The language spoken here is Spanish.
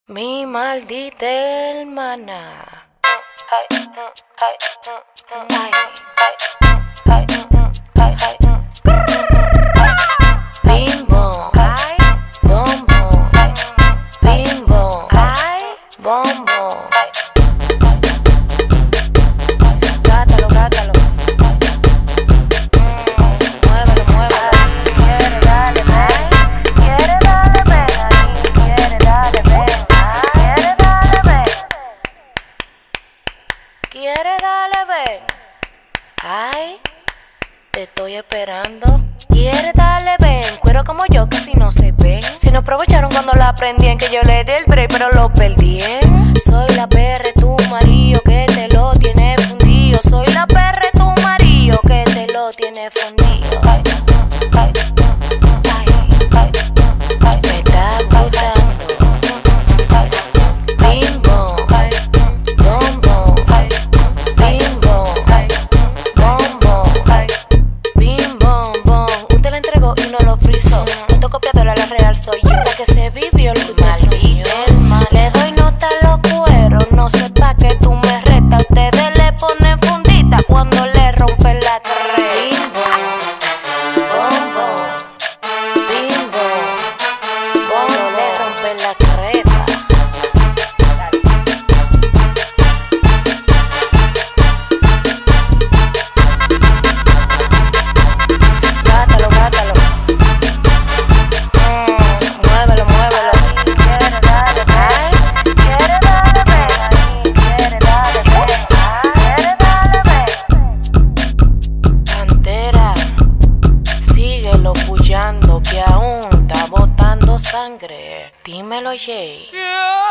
Mi maldita hermana. Ay, ay, ay, ay, ay, ay. Bim bom, ay, bom bom, bim bom, ay, bom bom. Gátalo, gátalo. Muévelo, muévelo. Quiere darle, ven. Quiere darle, ven ahí. Quiere darle, ven. Quiere darle, ven. Quiere darle, ven. Ay, te estoy esperando. Quiere darle, ven. Cuero como yo, casi no se ven. Si no aprovecharon cuando la aprendí en que yo le di el break, pero lo perdí. Soy la perra, tu marido que te lo tiene fundido. Soy la perra, tu marido que te lo tiene fundido. Ay, ay, ay, ay, ay. Me está gustando. Ay, bim bom, ay, bom bom, ay, bim bom, ay, bom bom, ay, bim bom bom. Usted la entregó y no lo frizó. Esto copiadora, la real soy yo. La que se vivió el maldito hermano. Le doy nota a los cueros, no sepa que tú me retas. Ustedes le ponen fundita cuando le rompen la carrera. Bim bom, bom bom, bim bom, cuando le rompen la carreta. Gátalo, gátalo. Muévelo, muévelo. Quiere darle, ven. Quiere darle, ven ahí. Quiere darle, ven. Quiere darle, ven. Pantera, síguelo puyando que aún está botando sangre. Dímelo, Jay.